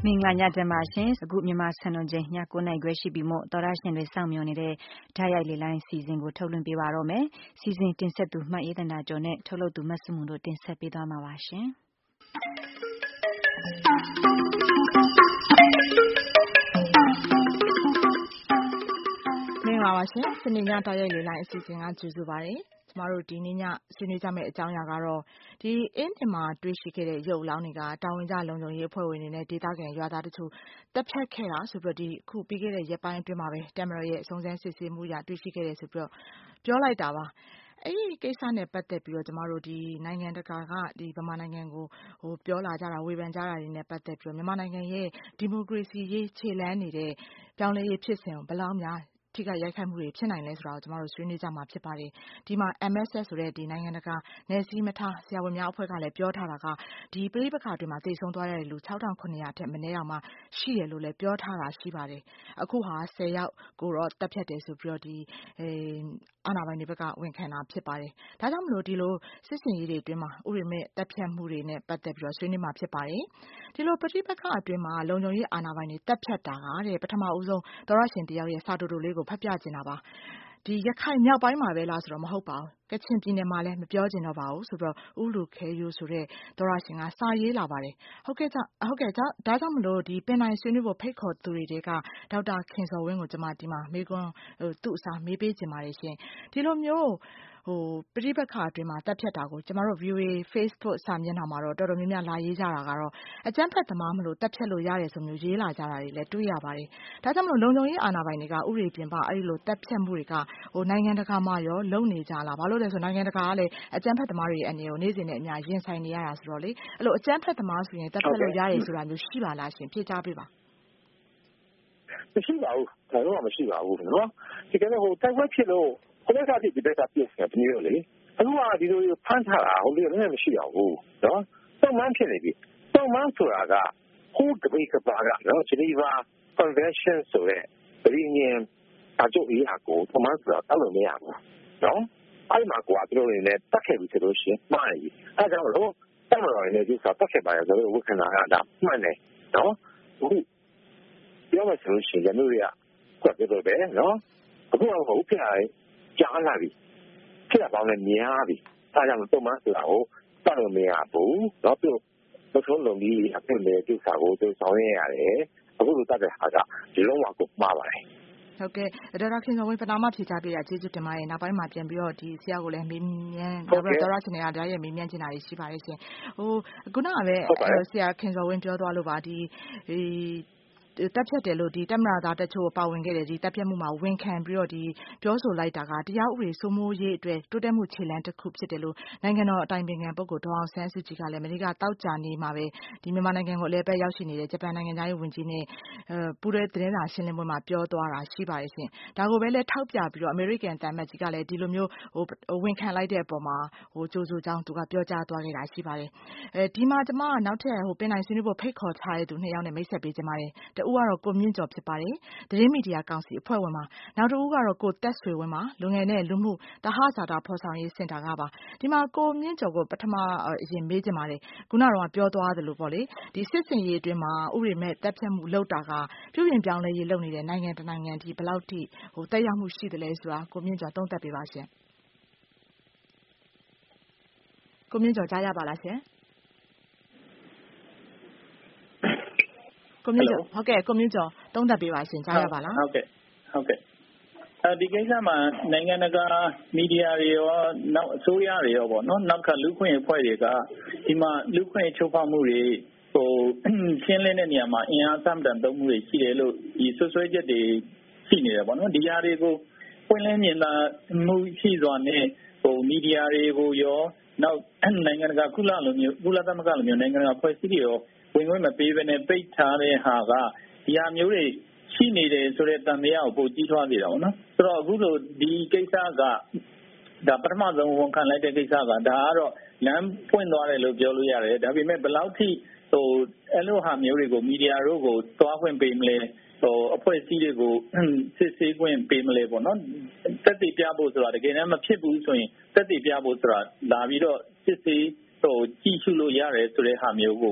မင်္ဂလာညချမ်းပါရှင်။အခုမြန်မာစံတော်ချိန်ည9:00နာရီခွဲရှိပြီမို့သောတရှင်တွေစောင့်မျှော်နေတဲ့ဓာတ်ရိုက်လေလိုင်းစီစဉ်ကိုထုတ်လွှင့်ပေးပါတော့မယ်။စီစဉ်တင်ဆက်သူမှတ်ရေးတနာကျော်နဲ့ထုတ်လုပ်သူမတ်စုမှုတို့တင်ဆက်ပေးသွားမှာပါရှင်။မင်္ဂလာပါရှင်။စနေညဓာတ်ရိုက်လေလိုင်းအစီအစဉ်ကကြိုဆိုပါရစေ။ကျမတို့ဒီနေ့ညဆွေးနွေးကြမယ့်အကြောင်းအရာကတော့ဒီအင်းတင်မှာတွေ့ရှိခဲ့တဲ့ရုပ်အလောင်းတွေကတာဝန်ကျလုံခြုံရေးအဖွဲ့ဝင်တွေနဲ့ဒေသခံရွာသားတချို့တပ်ဖြတ်ခဲ့တာဆိုပြီးတော့အခုပြီးခဲ့တဲ့ရက်ပိုင်းအတွင်းမှာပဲတပ်မတော်ရဲ့စုံစမ်းစစ်ဆေးမှုအရတွေ့ရှိခဲ့တယ်ဆိုပြီးတော့ပြောလိုက်တာပါ။အဲ့ဒီကိစ္စနဲ့ပတ်သက်ပြီးတော့ကျမတို့ဒီနိုင်ငံတကာကဗမာနိုင်ငံကိုပြောလာကြတာဝေဖန်ကြတာတွေနဲ့ပတ်သက်ပြီးတော့မြန်မာနိုင်ငံရဲ့ဒီမိုကရေစီရေးခြေလှမ်းနေတဲ့ပြောင်းလဲရေးဖြစ်စဉ်ကိုဘယ်လောက်များထိခိုက်ရိုက်ခတ်မှုတွေဖြစ်နိုင်လဲဆိုတာကိုကျမတို့ဆွေးနွေးကြမှာဖြစ်ပါတယ်။ဒီမှာ MSF ဆိုတဲ့ဒီနိုင်ငံတကာနယ်စည်းမထားဆရာဝန်များအဖွဲ့ကလည်းပြောထားတာကဒီပဋိပက္ခအတွင်းမှာသေဆုံးသွားတဲ့လူ6,900ထက်မနည်းတောင်မှရှိတယ်လို့လည်းပြောထားတာရှိပါတယ်။အခုဟာ10ယောက်ကိုတော့တပ်ဖြတ်တယ်ဆိုပြီးတော့အာဏာပိုင်တွေဘက်ကဝန်ခံတာဖြစ်ပါတယ်။ဒါကြောင့်မလို့ဒီလိုစစ်စင်ရေးတွေအတွင်းမှာဥပဒေမဲ့တပ်ဖြတ်မှုတွေနဲ့ပတ်သက်ပြီးတော့ဆွေးနွေးမှာဖြစ်ပါတယ်။ဒီလိုပဋိပက္ခအတွင်းမှာလုံခြုံရေးအာဏာပိုင်တွေတပ်ဖြတ်တာကပထမဦးဆုံးသောရရှင်တယောက်ရဲ့စာတိုတိုလေးကိုဖတ်ပြချင်တာပါ။ဒီရခိုင်မြောက်ပိုင်းမှာပဲလားဆိုတော့မဟုတ်ပါဘူး။ကချင်ပြည်နယ်မှာလည်းမပြောချင်တော့ပါဘူးဆိုတော့ဦးလူခဲယိုးဆိုတဲ့သောရရှင်ကစာရေးလာပါတယ်။ဟုတ်ကဲ့ဒါကြောင့်မလို့ဒီပင်တိုင်းဆွေးနွေးဖို့ဖိတ်ခေါ်သူတွေကဒေါက်တာခင်ဇော်ဝင်းကိုကျွန်မဒီမှာမေးခွန်းသူ့အစားမေးပေးချင်ပါတယ်ရှင်။ဒီလိုမျိုးပဋိပက္ခအတွင်းမှာတပ်ဖြတ်တာကိုကျမတို့ VOA Facebook စာမျက်နှာမှာတော့တော်တော်များများလာရေးကြတာကတော့အကြမ်းဖက်သမားမလို့တပ်ဖြတ်လို့ရတယ်ဆိုမျိုးရေးလာကြတာတွေလည်းတွေ့ရပါတယ်။ဒါကြောင့်မလို့လုံခြုံရေးအာဏာပိုင်တွေကဥပဒေပြင်ပအဲ့ဒီလိုတပ်ဖြတ်မှုတွေကနိုင်ငံတကာမှာရောလုံနေကြလား။ဘာလို့လဲဆိုနိုင်ငံတကာကလည်းအကြမ်းဖက်သမားတွေရဲ့အနေကိုနေ့စဉ်နဲ့အများရင်ဆိုင်နေရတာဆိုတော့လေအဲ့လိုအကြမ်းဖက်သမားဆိုရင်တပ်ဖြတ်လို့ရတယ်ဆိုတာမျိုးရှိပါလားရှင်ဖြေကြားပေးပါ။မရှိပါဘူး။ဒါတော့မရှိပါဘူးနော်။ဒီကနေ့တိုက်ပွဲဖြစ်လို့ခဏခါဖြစ်ဒီဘက်ကပြည့်စင်တယ်မျိုးလေအခုကဒီလိုဖမ်းထားတာလည်းမရှိတော့ဘူးနော်စုံမန်းဖြစ်နေပြီစုံမန်းဆိုတာကဟိုတပိတ်ကပါကနော်ဂျနီဗာ Convention ဆိုတဲ့ပြည်ညင်အကျိုးအရာကိုစုံမန်းဆိုတာအဲ့လိုမရဘူးနော်အဲ့မှာကွာသူတို့နေတက်ခဲ့ပြီဆိုလို့ရှိရင်မှားပြီအဲ့ကြောင့်လို့တက်မတော်နေဒီဆိုတက်ခဲ့ပါရဆိုတော့ဝခဏကဒါမှန်တယ်နော်အခုပြောမှဆိုလို့ရှိရင်မျိုးတွေကကွက်ပြတော့ပဲနော်အခုကဟုတ်ဖြစ်လာကြားလာပြီဖြစ်တာပေါင်းလည်းများပြီအဲဒါကြောင့်တုံ့မဆိုတာကိုတတ်လို့မရဘူးတော့သူမဆုံးလုံးကြီးအဖြစ်မဲ့ကိစ္စကိုသူဆောင်ရရတယ်အခုလိုတတ်တဲ့ဟာကဒီလုံးဝကိုမှားပါတယ်ဟုတ်ကဲ့ဒေါက်တာခင်ဇော်ဝင်းပထမဖြေချပေးတာကျေးဇူးတင်ပါတယ်နောက်ပိုင်းမှာပြန်ပြီးတော့ဒီဆရာကိုလည်းမေးမြန်းနောက်ပြီးတော့ဒေါက်တာရှင်တွေကဒါရဲ့မေးမြန်းချင်တာတွေရှိပါတယ်ရှင်ခုနကပဲဆရာခင်ဇော်ဝင်းပြောသွားလို့ပါဒီတပ်ဖြတ်တယ်လို့ဒီတပ်မရသားတချို့ပါဝင်ခဲ့တယ်ဒီတပ်ဖြတ်မှုမှာဝန်ခံပြီးတော့ဒီပြောဆိုလိုက်တာကတရားဥပဒေစိုးမိုးရေးအတွက်တိုးတက်မှုခြေလှမ်းတစ်ခုဖြစ်တယ်လို့နိုင်ငံတော်အတိုင်ပင်ခံပုဂ္ဂိုလ်ဒေါ်အောင်ဆန်းစုကြည်ကလည်းမနေ့ကတောက်ကြနေမှာပဲဒီမြန်မာနိုင်ငံကိုလည်းပဲရောက်ရှိနေတဲ့ဂျပန်နိုင်ငံသားရေးဝန်ကြီးနဲ့ပူးတွဲသတင်းစာရှင်းလင်းပွဲမှာပြောသွားတာရှိပါတယ်ရှင်ဒါကိုပဲလည်းထောက်ပြပြီးတော့အမေရိကန်တမ်မတ်ကြီးကလည်းဒီလိုမျိုးဝန်ခံလိုက်တဲ့အပေါ်မှာကြိုးစိုးကြောင်းသူကပြောကြားသွားခဲ့တာရှိပါတယ်ဒီမှာကျွန်မနောက်ထပ်ပင်နိုင်ဆွေးနွေးဖို့ဖိတ်ခေါ်ထားတဲ့သူ2ယောက်နဲ့မိတ်ဆက်ပေးကြပါတယ်ဦးကတော့ကိုမြင့်ကျော်ဖြစ်ပါတယ်သတင်းမီဒီယာကောင်စီအဖွဲ့ဝင်ပါနောက်တစ်ဦးကတော့ကိုတက်ဆွေဝင်းပါလူငယ်နဲ့လူမှုတဟဇာတာဖော်ဆောင်ရေးစင်တာကပါဒီမှာကိုမြင့်ကျော်ကိုပထမအရင်မေးချင်ပါတယ်ခုနကတော့ပြောသွားသလိုပေါ့လေဒီစစ်စင်ရေးအတွင်းမှာဥပဒေမဲ့တပ်ဖြတ်မှုလုပ်တာကပြုပြင်ပြောင်းလဲရေးလုပ်နေတဲ့နိုင်ငံတနိုင်ငံဒီဘယ်လောက်ထိတက်ရောက်မှုရှိတယ်လဲဆိုတာကိုမြင့်ကျော်သုံးသပ်ပေးပါရှင်ကိုမြင့်ကျော်ကြားရပါလားရှင်ကိုမြင့်ကျော်ဟုတ်ကဲ့ကိုမြင့်ကျော်သုံးသပ်ပေးပါရှင်ကြားရပါလားဟုတ်ကဲ့ဒီကိစ္စမှာနိုင်ငံတကာမီဒီယာတွေရောနောက်အစိုးရတွေရောပေါ့နော်နောက်ကလူခွင့်အဖွဲ့တွေကဒီမှာလူခွင့်ချုပ်ဖောက်မှုတွေရှင်းလင်းတဲ့နေရာမှာအင်အားစမ်းတန်သုံးမှုတွေရှိတယ်လို့ဒီဆွဆွဲချက်တွေရှိနေတယ်ပေါ့နော်ဒီຢာတွေကိုပွင့်လင်းမြင်သာမှုရှိစွာနဲ့မီဒီယာတွေကိုရောနောက်နိုင်ငံတကာကုလသမဂ္ဂလိုမျိုးနိုင်ငံတကာဖွဲ့စည်းတွေရောဝင်ခွင့်မပေးဘဲနဲ့ပိတ်ထားတဲ့ဟာကဒီဟာမျိုးတွေရှိနေတယ်ဆိုတဲ့တန်တရားကိုပိုကြီးထွားနေတာပေါ့နော်ဆိုတော့အခုလိုဒီကိစ္စကဒါပထမဆုံးဝန်ခံလိုက်တဲ့ကိစ္စကဒါကတော့လမ်းပွင့်သွားတယ်လို့ပြောလို့ရတယ်ဒါပေမဲ့ဘယ်လောက်ထိအဲ့လိုဟာမျိုးတွေကိုမီဒီယာတို့ကိုသွားခွင့်ပေးမလဲအဖွဲ့အစည်းတွေကိုစစ်ဆေးခွင့်ပေးမလဲပေါ့နော်တက်တည်ပြဖို့ဆိုတာတကယ်တမ်းမဖြစ်ဘူးဆိုရင်တက်တည်ပြဖို့ဆိုတာလာပြီးတော့စစ်ဆေးကြည့်ရှုလို့ရတယ်ဆိုတဲ့ဟာမျိုးကို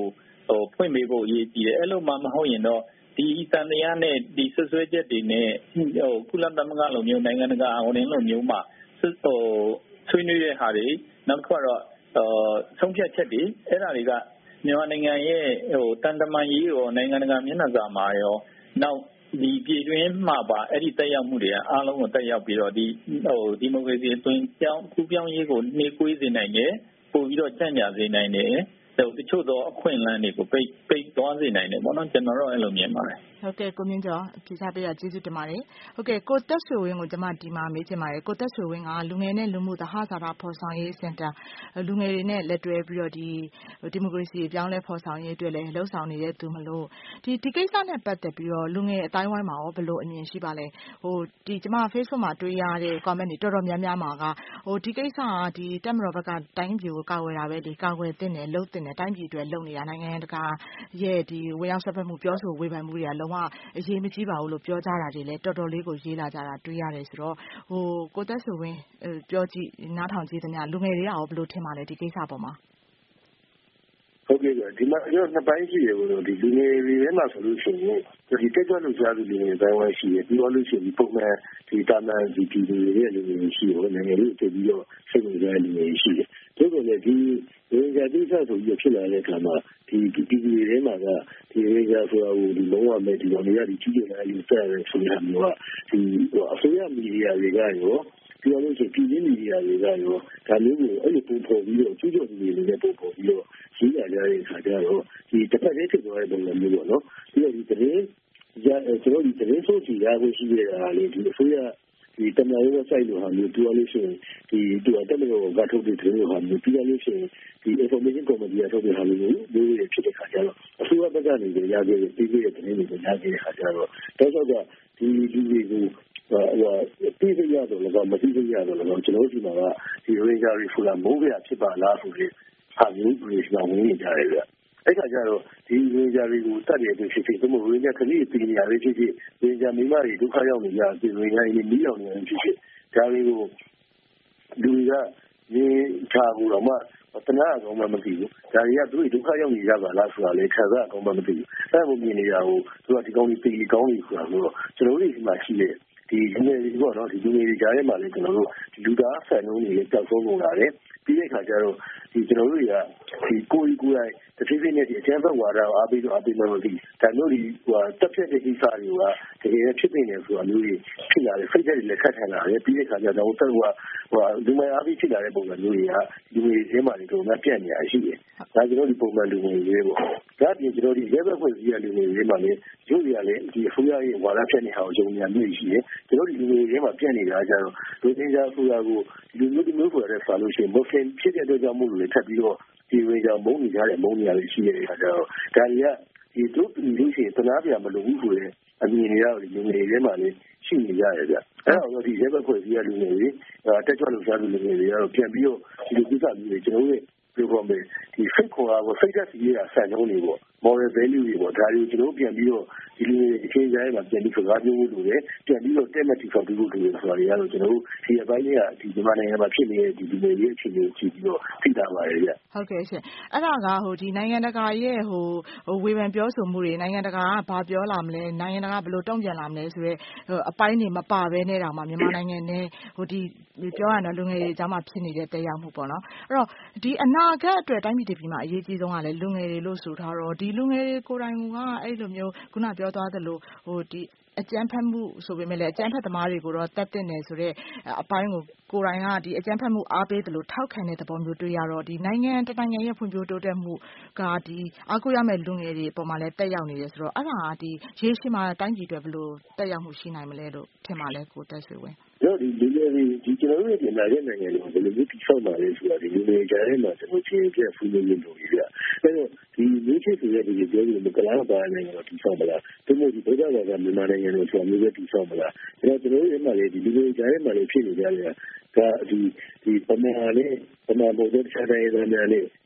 ဖွင့်ပေးဖို့အရေးကြီးတယ်အဲ့လိုမှမဟုတ်ရင်တော့ဒီတန်တရားနဲ့ဒီဆွဆွဲချက်တွေနဲ့ကုလသမဂ္ဂလိုမျိုးနိုင်ငံတကာဟိုလိုမျိုးမှာဆွေးနွေးတဲ့ဟာတွေနောက်တစ်ခါတော့ဆုံးဖြတ်ချက်တွေအဲ့ဒါတွေကမြန်မာနိုင်ငံရဲ့တန်တမာရေးရောနိုင်ငံတကာမျက်နှာစာမှာရောနောက်ဒီပြည်တွင်းမှာပါအဲ့ဒီတက်ရောက်မှုတွေအားလုံးကိုတက်ရောက်ပြီးတော့ဒီမိုကရေစီအသွင်ကူးပြောင်းရေးကိုနှေးကွေးစေနိုင်တယ်ပို့ပြီးတော့ကြံ့ကြာစေနိုင်တယ်တချို့သောအခွင့်အလမ်းတွေကိုပိတ်သွားစေနိုင်တယ်ပေါ့နော်ကျွန်တော်တို့အဲ့လိုမြင်ပါတယ်ဟုတ်ကဲ့ကိုမြင့်ကျော်ဖြေချပေးတာကျေးဇူးတင်ပါတယ်ဟုတ်ကဲ့ကိုသက်ဆွေဝင်းကိုကျွန်မဒီမှာမေးချင်ပါတယ်ကိုသက်ဆွေဝင်းကလူငယ်နဲ့လူမှုသဟဇာတဖော်ဆောင်ရေးစင်တာလူငယ်တွေနဲ့လက်တွဲပြီးတော့ဒီမိုကရေစီအပြောင်းလဲဖော်ဆောင်ရေးအတွက်လည်းလှုပ်ဆောင်နေတဲ့သူမလို့ဒီကိစ္စနဲ့ပတ်သက်ပြီးတော့လူငယ်အတိုင်းဝိုင်းမှာရောဘယ်လိုအမြင်ရှိပါလဲကျွန်မ Facebook မှာတွေ့ရတဲ့ comment တွေတော်တော်များများမှာကဒီကိစ္စကတပ်မတော်ဘက်ကတိုင်းပြည်ကိုကာကွယ်တာပဲကာကွယ်သင့်တယ်လှုပ်သင့်တယ်တိုင်းပြည်အတွက်လုပ်နေတာနိုင်ငံတကာရဲ့ဝင်ရောက်ဆွဲဖက်မှုပြောဆိုဝေဖန်မှုတွေကလုံးဝအရေးမကြီးပါဘူးလို့ပြောကြတာတွေလည်းတော်တော်လေးကိုရေးလာကြတာတွေ့ရတယ်ဆိုတော့ကိုသက်ဆွေဝင်းပြောကြည့်နားထောင်ကြည့်သမျှလူငယ်တွေကရောဘယ်လိုထင်ပါလဲဒီကိစ္စပေါ်မှာဟုတ်ကဲ့ဒီမှာကျွန်တော်နှစ်ပိုင်းရှိတယ်လို့ဒီလူငယ်တွေထဲမှာဆိုလို့ရှိရင်ဒီတက်ကြွလို့ကြားသူလူငယ်တိုင်းဝိုင်းရှိတယ်ပြီးတော့လို့ရှိရင်ပုံမှန်တာမန်ပြည်သူတွေရဲ့လူငယ်ရှိတယ်နိုင်ငံရေးတက်ပြီးတော့စိတ်ဝင်စားတဲ့လူငယ်ရှိတယ်ဒါပေမဲ့ဒီရေဂျာတိကျဆိုပြီးဖြစ်လာတဲ့အခါမှာဒီပြည်သူတွေထဲမှာကဒီရေဂျာဆိုတာကိုဒီလုံးဝမဲ့ဒီကောင်တွေကဒီကြီးကျယ်တဲ့လူဆက်ရဲဆိုရမျိုးကအစိုးရမီဒီယာတွေကရောပြောလို့ရှိရင်ပြည်မီဒီယာတွေကရောဒါမျိုးကိုအဲ့လိုပုံဖော်ပြီးတော့ကျူးကျော်သူတွေလည်းပုံဖော်ပြီးတော့ရေးရကြတဲ့အခါကျတော့ဒီတစ်ဖက်လေးဖြစ်သွားတဲ့ပုံစံမျိုးပေါ့နော်ပြီးတော့ဒီသတင်းကျွန်တော်ဒီသတင်းဆိုချရဖို့ရှိတဲ့အားလေဒီအစိုးရဒီတမန်ရေး website လိုဟာမျိုးပြောလို့ရှိရင်ဒီတက်မလို့ကထုတ်တဲ့သတင်းလိုဟာမျိုးပြောလို့ရှိရင်ဒီ information committee ကထုတ်တဲ့ဟာမျိုးမျိုးတွေဖြစ်တဲ့ခါကျတော့အစိုးရဘက်ကနေရခဲ့တဲ့ပြီးခဲ့တဲ့သတင်းတွေကိုရခဲ့တဲ့ခါကျတော့တောက်လျှောက်ကဒီလူတွေကိုပြည်စရတော့လည်းမပြည်စရတော့လည်းကျွန်တော်တို့ဒီမှာကဒီ ranger တွေဆိုတာမုန်းကြဖြစ်ပါလားဆိုတဲ့ဟာမျိုးတွေရှိအောင်ဝင်နေကြတယ်ဗျအဲ့ခါကျတော့ဒီ ranger တွေကိုတတ်တဲ့အတွက်ဖြစ်ဖြစ်သူတို့ ranger ခရီးပြည်နေရလေးဖြစ်ဖြစ် ranger မိမတွေဒုက္ခရောက်နေကြတယ် ranger တွေမီးရောက်နေတယ်ဖြစ်ဖြစ်ဒါတွေကိုလူတွေကမြင်ချာဘူးတော့မှတနာအကောင်မှမသိဘူးဒါတွေကသူတို့ဒုက္ခရောက်နေကြပါလားဆိုတာလေခံစားအကောင်မှမသိဘူးအဲ့လိုမြင်နေရဟိုသူကဒီကောင်တွေပြည်ကောင်းနေဆိုတာဆိုတော့ကျွန်တော်တို့ဒီမှာရှိတဲ့ဒီလူငယ်တွေပေါ့နော်ဒီလူငယ်တွေကြားထဲမှာလည်းကျွန်တော်တို့ဒီလူသားဆန်နှုန်းတွေလည်းကြောက်ဆုံးကုန်လာတယ်ပြီးတဲ့အခါကျတော့ဒီကျွန်တော်တို့တွေကဒီကိုယ်တိုင်တဖြည်းဖြည်းနဲ့ဒီအကျန်းဖက်ဝါဒကိုအားပေးလို့အားပေးမှမသိဒါမျိုးဒီတက်ဖြတ်တဲ့ကိစ္စတွေကတကယ်ဖြစ်နေတယ်ဆိုတာမျိုးတွေဖြစ်လာတယ်ဖိတ်တဲ့လက်ခတ်ခံလာတယ်ပြီးတဲ့အခါကျတော့တက်လူမိုင်အားပေးဖြစ်လာတဲ့ပုံစံမျိုးတွေကလူတွေထဲမှာဒီလိုမျိုးပြန့်နေရရှိတယ်ဒါကျွန်တော်ဒီပုံမှန်လူငယ်တွေပေါ့ဒါပြင်ကျွန်တော်ဒီရဲဘက်ဖွဲ့စည်းရလူငယ်တွေမှာလည်းရုပ်ရလည်းဒီအစိုးရရဲ့ဝါဒဖြတ်နေဟာကိုယုံညာမျိုးရှိတယ်ကျွန်တော်ဒီလူငယ်တွေထဲမှာပြန့်နေတာကြတော့လူချင်းကြားအစိုးရကိုဒီလိုမျိုးဆိုရတဲ့ဆာလို့ရှိရင်မွတ်စလင်ဖြစ်တဲ့အတွက်ကြောင့်မို့လို့ထပ်ပြီးတော့ဒီရေကြောင့်မုန်းနေကြတဲ့မုန်းနေရတွေရှိတဲ့အခါကျတော့ဒါတွေကဒီတို့လူရှိရင်တနာပြမလို့ဘူးဆိုတဲ့အမြင်တွေကတော့ဒီလူငယ်တွေထဲမှာလည်းရှိနေကြရတယ်ဗျအဲ့တော့ဒီရဲဘက်ဖွဲ့စည်းရလူငယ်တွေတက်ကြွလို့ရှားလူငယ်တွေကတော့ပြန်ပြီးတော့ဒီလိုကိစ္စမျိုးတွေကျွန်တော်တို့ပြောပါမယ်ဒီစိတ်ခေါ်တာကိုစိတ်သက်စီရဆန်နှုန်းတွေပေါ့ moral value တွေပေါ့ဒါတွေကိုကျွန်တော်ပြန်ပြီးတော့ဒီလူတွေအချင်းချင်းမှာပြန်ပြီးစကားပြောလို့လိုတယ်ပြန်ပြီးတော့တက်မှတ်တီဖောက်ပြီးလို့လိုတယ်ဆိုတာတွေကတော့ကျွန်တော်တို့ဒီအပိုင်းလေးကဒီမြန်မာနိုင်ငံမှာဖြစ်နေတဲ့ဒီလူတွေရဲ့အခြေအနေကိုကြည့်ပြီးတော့သိတာပါတယ်ဗျဟုတ်ကဲ့ရှင်အဲ့ဒါကဒီနိုင်ငံတကာရဲ့ဝေဖန်ပြောဆိုမှုတွေနိုင်ငံတကာကဘာပြောလာမလဲနိုင်ငံတကာဘယ်လိုတုံ့ပြန်လာမလဲဆိုတော့အပိုင်းတွေမပါဘဲနဲ့တောင်မှမြန်မာနိုင်ငံနဲ့ဒီပြောရရင်လူငယ်တွေအကြောင်းမှာဖြစ်နေတဲ့တက်ရောက်မှုပေါ့နော်အဲ့တော့ဒီအနာဂတ်အတွက်တိုင်းပြည်တစ်ပြည်မှာအရေးကြီးဆုံးကလည်းလူငယ်တွေလို့ဆိုထားတော့ဒီလူငယ်တွေကိုယ်တိုင်ကအဲ့လိုမျိုးခုနပြောသွားသလိုဒီအကြမ်းဖက်မှုဆိုပေမဲ့လည်းအကြမ်းဖက်သမားတွေကိုတော့တတ်တဲ့နယ်ဆိုတော့အပိုင်းကိုယ်တိုင်ကဒီအကြမ်းဖက်မှုအားပေးတယ်လို့ထောက်ခံတဲ့သဘောမျိုးတွေ့ရတော့ဒီနိုင်ငံတနိုင်ငံရဲ့ဖွံ့ဖြိုးတိုးတက်မှုကဒီအားကိုးရမယ့်လူငယ်တွေပုံမှန်လည်းတက်ရောက်နေတယ်ဆိုတော့အဲ့ဒါကဒီရေရှည်မှာတိုင်းပြည်အတွက်ဘယ်လိုတက်ရောက်မှုရှိနိုင်မလဲလို့ထင်ပါလဲကိုသက်ဆွေဝင်းတော့ဒီလူငယ်တွေဒီကျွန်တော်တို့ရဲ့နိုင်ငံရဲ့နိုင်ငံတွေဘယ်လိုမျိုးတိဆောက်မှာလဲဆိုတာဒီလူငယ်ကြားထဲမှာကျွန်တော်ချင်းပြဖူးလို့လုပ်လို့ရအဲ့တော့ဒီမျိုးချစ်ဆိုတဲ့ဒီပြောလို့မကလားပါနိုင်ငံကိုတိဆောက်မလားသူတို့ဒီဘုရားဘာသာမြန်မာနိုင်ငံကိုဆိုတာမျိုးပဲတိဆောက်မလားအဲ့တော့ကျွန်တော်တို့ရဲ့မှာလေဒီလူငယ်ကြားထဲမှာလေဖြစ်နေကြတယ်ကဒီပမာနဲ့ပမာဘုဒ္ဓဆရာတိုင်းရဲ့များနဲ့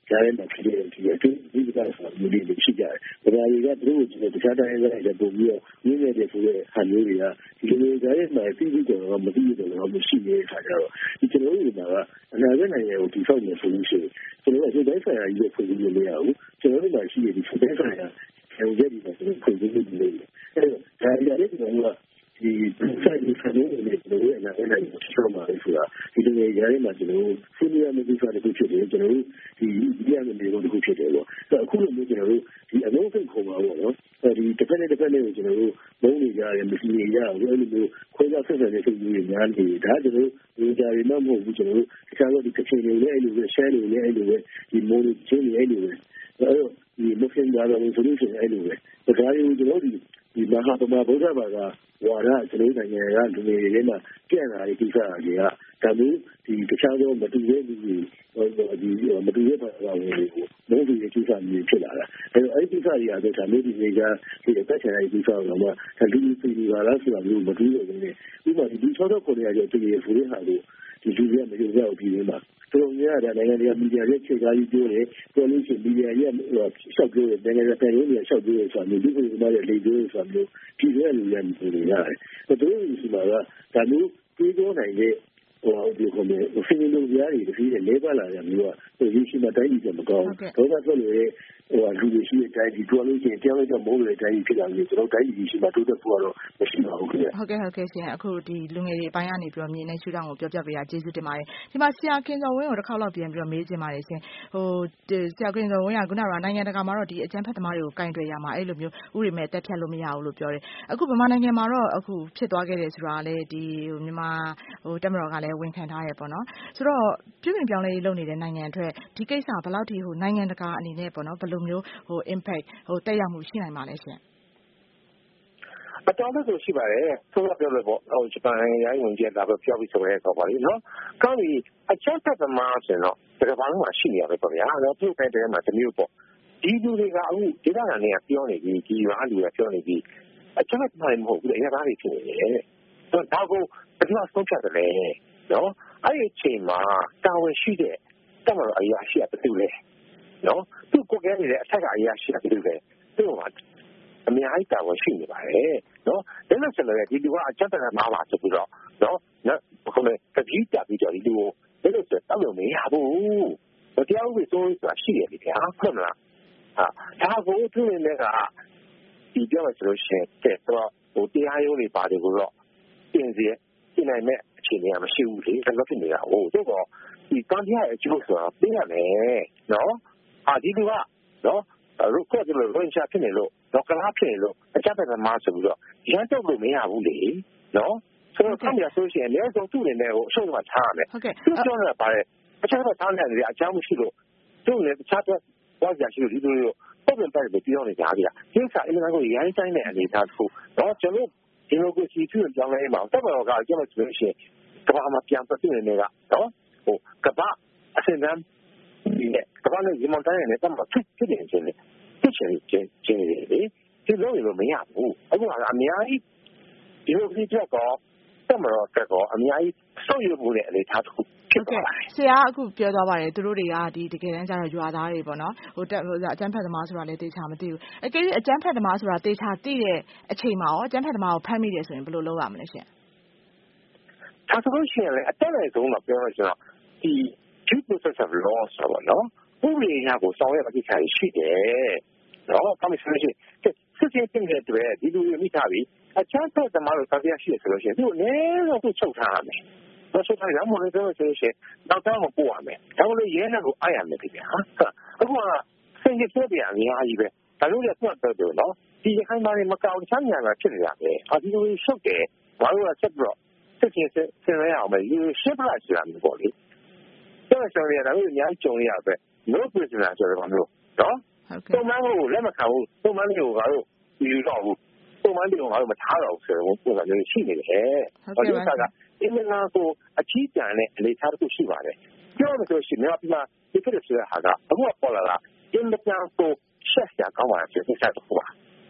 ကြားထဲမှာဖြစ်တဲ့ဒီအတူဒီကဆိုတာမျိုးတွေရှိကြတယ်။ဒါတွေကသူတို့တခြားတိုင်းတွေလည်းပုံပြီးတော့မြင့်မြတ်တဲ့ဆိုတဲ့ဟာမျိုးတွေကဒီလိုကြားထဲမှာသိပြီးတော့မသိတော့မရှိတဲ့အခါကျတော့ဒီကျွန်တော်တို့ကအနာဂတ်နိုင်ငံကိုတည်ဆောက်နေဆိုလို့ရှိရင်ကျွန်တော်တို့တိုင်းဆိုင်ရာကြီးကိုဖွင့်ပြီးလို့မရဘူး။ကျွန်တော်တို့မှာရှိတဲ့ဒီတိုင်းဆိုင်ရာဟိုကြည့်ဒီမှာဖွင့်ပြီးလို့ရတယ်။အဲဒါကြရတယ်ကျွန်တော်တို့ဒီဆိုင်ဒီဆိုင်တွေနဲ့ကျွန်တော်တို့အနာဂတ်နိုင်ငံကိုဆောက်မှာဆိုတာဒီလိုနေရာတွေမှာကျွန်တော်တို့ဆွေးနွေးရမယ့်ကိစ္စတွေဖြစ်တယ်ကျွန်တော်တို့ဒီဒီရမယ့်နေရာတွေဖြစ်တယ်ပေါ့အခုလိုမျိုးကျွန်တော်တို့ဒီအလုံးစုံခေါ်မှာပေါ့နော်ဒီတစ်ဖက်နဲ့တစ်ဖက်နဲ့ကိုကျွန်တော်တို့မုန်းနေကြရတယ်မရှိနေကြဘူးအဲ့လိုမျိုးခွဲခြားဆက်ဆံတဲ့စိတ်ကြီးတွေများနေဒါကျွန်တော်တို့ဒီကြရီမှမဟုတ်ဘူးကျွန်တော်တို့တခြားသောဒီကချင်တွေလည်းအဲ့လိုပဲရှမ်းတွေလည်းအဲ့လိုပဲဒီမိုးတွေချင်းတွေအဲ့လိုပဲအဲ့တော့ဒီမုစလင်သားတွေဆိုလို့ရှိရင်အဲ့လိုပဲဒါကြရီကျွန်တော်တို့ဒီမဟာဗမာဗုဒ္ဓဘာသာဝါဒကျွန်တော်နိုင်ငံကလူငယ်တွေထဲမှာကြံ့လာတဲ့ကိစ္စတွေကဒါမျိုးဒီတခြားသောမတူတဲ့လူတွေဒီမတူတဲ့ဘာသာဝင်တွေကိုမုန်းတဲ့ကိစ္စမျိုးဖြစ်လာတာအဲတော့အဲ့ဒီကိစ္စတွေကတော့ဒါမျိုးဒီနေကဒီအသက်ရှင်တဲ့ကိစ္စတော့မှဒါလူတွေပါလားဆိုတာမျိုးမတူတော့ဘူးလေဥပမာဒီ69ခုနှစ်ကျော်တကယ်ဆိုတဲ့ဟာကိုဒီလူတွေကမယုံကြဘူးဒီနေ့မှာတော်များများနိုင်ငံတွေကမီဒီယာရဲ့ခြေကားကြီးပြောတယ်ပြောလို့ရှိရင်မီဒီယာရဲ့ရှောက်ပြောတယ်နိုင်ငံတွေပြည်လုံးတွေရှောက်ပြောတယ်ဆိုတာမျိုးဒီလိုမျိုးလေပြောတယ်ဆိုတာမျိုးပြည်ရဲ့လူတွေနေရတယ်။တို့ဒီမှာကဒါမျိုးတွေးပြောနိုင်တဲ့ဒီလိုမျိုးဖင်လူများတွေတဖြည်းဖြည်းလဲပါလာတယ်မျိုးကဒီရှိမှတိုင်းပြည်ကမကောင်းဘူး။တော့ဆိုလို့လူတွေရှိတဲ့အတိုင်းဒီပြောလို့ရှိရင်တရားလိုက်တော့မဟုတ်တဲ့အတိုင်းဖြစ်လာပြီးကျွန်တော်တိုင်းပြည်ရှိမှတိုးတက်ဖို့ကတော့မရှိပါဘူးခင်ဗျာ။ဟုတ်ကဲ့ရှင်အခုဒီလူငယ်တွေအပိုင်းကနေပြီးတော့မြင်နေရှုထောင့်ကိုပြောပြပေးတာကျေးဇူးတင်ပါတယ်။ဒီမှာဆရာခင်ဇော်ဝင်းကိုတစ်ခေါက်လောက်ပြန်ပြီးတော့မေးချင်ပါတယ်ရှင်။ဆရာခင်ဇော်ဝင်းကခုနကနိုင်ငံတကာမှာတော့ဒီအကြမ်းဖက်သမားတွေကိုကင်တွယ်ရမှာအဲ့လိုမျိုးဥပဒေမဲ့တက်ဖြတ်လို့မရဘူးလို့ပြောတယ်။အခုဗမာနိုင်ငံမှာတော့အခုဖြစ်သွားခဲ့တယ်ဆိုတာလည်းဒီမြန်မာတပ်မတော်ကလည်းဝန်ခံထားရပေါ့နော်။ဆိုတော့ပြုပြင်ပြောင်းလဲရေးလုပ်နေတဲ့နိုင်ငံအတွက်ဒီကိစ္စဘယ်လောက်ထိနိုင်ငံတကာအနေနဲ့ပေါ့နော်ဘယ်လိုမျိုးimpact တက်ရောက်မှုရှိနိုင်ပါလဲရှင်အတော်လေးဆိုရှိပါတယ်ဆိုတော့ပြောလို့ပေါ့ဂျပန်ရိုင်းဝင်ကြတာပဲပြောပြီးဆိုရဲတော့ပါလိမ့်နော်ကောင်းပြီအချက်သက်သမားဆိုတော့ဒီကဘာလုံးမှာရှိနေရပဲပေါ့ဗျာတော့ပြုတ်တဲ့တဲမှာတမျိုးပေါ့ဒီလူတွေကအခုဒေသခံတွေကပြောနေပြီဒီရွာလူတွေကပြောနေပြီအချက်သက်သမားမဟုတ်ဘူးအရာသားတွေဖြစ်နေတယ်တော့ဒါကိုဘယ်လိုဆုံးဖြတ်တယ်လဲနော်အဲ့ဒီအချိန်မှာတာဝန်ရှိတဲ့တမန်တော်အရာရှိကဘယ်သူလဲနော်သူကိုယ်ကဲနေတဲ့အထက်ကအရာရှိကဘယ်သူလဲသူ့မှာအများကြီးတာဝန်ရှိနေပါတယ်နော်ဒါလို့ဆိုလည်းဒီလူကအကြမ်းဖက်မှာပါဆိုပြီးတော့နော်ခုနကတတိတပြီးတော့ဒီလူကိုဒါလို့ဆိုတောက်လို့မရဘူးတရားဥပဒေစိုးဆိုတာရှိတယ်လေဗျာဟုတ်မလားဒါကိုသူ့နဲ့ကဒီပြောမှဆိုလို့ရှိရင်တော့တရားရုံးတွေပါတယ်ကိုတော့ပြင်စီပြင်နိုင်မဲ့အခြေအနေမရှိဘူးလေဒါလို့ဖြစ်နေတာဟုတ်တော့ဒီတန်တရားရဲ့အကျိုးဆိုတာသိရမယ်နော်ဒီလူကနော်ရုပ်ကတည်းကဝင်ချဖြစ်နေလို့တော့ကလားဖြစ်နေလို့အချက်သက်မှာဆိုပြီးတော့ရမ်းတော့လို့မရဘူးလေနော်ဆိုတော့ခင်ဗျာဆိုရှင်အများဆုံးသူ့နေနဲ့ကိုအရှုံးမှထားရမယ်သူပြောနေတာပါတယ်အချက်သက်ထားနေတယ်အကြောင်းမရှိလို့သူ့လည်းတခြားတော့ဘာကြရှိလို့ဒီလိုပုံမှန်ပဲပြောနေကြတာဒီကိစ္စအင်္ဂလိပ်ကိုရိုင်းတိုင်းတဲ့အနေအထားတစ်ခုတော့ကျွန်တော်ဒီလိုကိုစီသူ့ကြောင်းလေးမှာတက်တော်ကကျွန်တော်ဆိုရှင်ကဘာမှပြန်ပြည့်နေကတော့ကဘာအစင်တန်းဒီနဲ့ကဘာနဲ့ဒီမန်တိုင်းနဲ့တမဖြစ်နေခြင်းလေဖြစ်ချင်ခြင်းလေဒီလိုလိုမရဘူးအခုကအများကြီးဒီလိုဖြစ်တော့တမတော်ကတော့အများကြီးဆုပ်ရမှုနဲ့အနေထားတစ်ခုဖြစ်သွားတယ်ဆရာအခုပြောသွားပါတယ်သူတို့တွေကဒီတကယ်တမ်းကျတော့ရွာသားတွေပေါ့နော်အကျန်းဖက်သမားဆိုတာလည်းတေချာမသိဘူးအကယ်၍အကျန်းဖက်သမားဆိုတာတေချာသိတဲ့အချိန်မှာရောအကျန်းဖက်သမားကိုဖမ်းမိတယ်ဆိုရင်ဘယ်လိုလုပ်ရမလဲရှင်ဒါဆိုလို့ရှိရင်လည်းအတက်အဆုံးတော့ပြောလို့ရှိရင်ဒီ due process of law ဆိုတော့နော်ဥပဒေအရကိုဆောင်ရွက်အကိစ္စရှိတယ်နော်ဘာမှမရှိစစ်စစ်တင်တဲ့အတွက်ဒီလူတွေမိထားပြီးအချမ်းဖက်သမားတို့သတိရရှိရဆိုလို့ရှိရင်သူ့အနေနဲ့သူ့ချုပ်ထားရမယ်။တော့ချုပ်ထားရမှလည်းဆိုလို့ရှိရင်နောက်တော့မပို့ရမယ်။ဒါလို့လည်းရဲနဲ့ကိုအားရမယ်ခင်ဗျာ။အခုကစင်ကြီးပြအများကြီးပဲ။ဒါလို့လည်းပြန်တော့တယ်နော်။ဒီခိုင်မာနေမကောင်းချမ်းညာတာဖြစ်နေတာပဲ။ဒီလိုရှုပ်တယ်။ဘာလို့လဲဆက်ပြီးတော့စစ်ချင်းစင်ရအောင်မယ်။ဒီရှစ်ပလိုက်ဆိုတာမျိုးပေါ့လေ။တော့ဆိုရင်လည်းအများကြီးကြုံရပဲ။ no prisoner ဆိုတော့မျိုးနော်။ပုံမှန်ကိုလက်မခံဘူးပုံမှန်မျိုးကတော့ယူတော့ဘူးပုံမှန်မျိုးကတော့မထားတော့ဘူးဆိုတော့ပုံစံမျိုးရှိနေတယ်ဟုတ်ကဲ့ပါအင်္ဂလာကိုအချီးတန်တဲ့အနေထားတစ်ခုရှိပါတယ်ပြောလို့ဆိုရှင်မြန်မာပြည်မှာဒီကိစ္စဆိုတာဟာကအခုပေါ်လာတာအင်္ဂလာကိုရှက်ရကောင်းပါစေစိတ်ဆက်တော့ပါ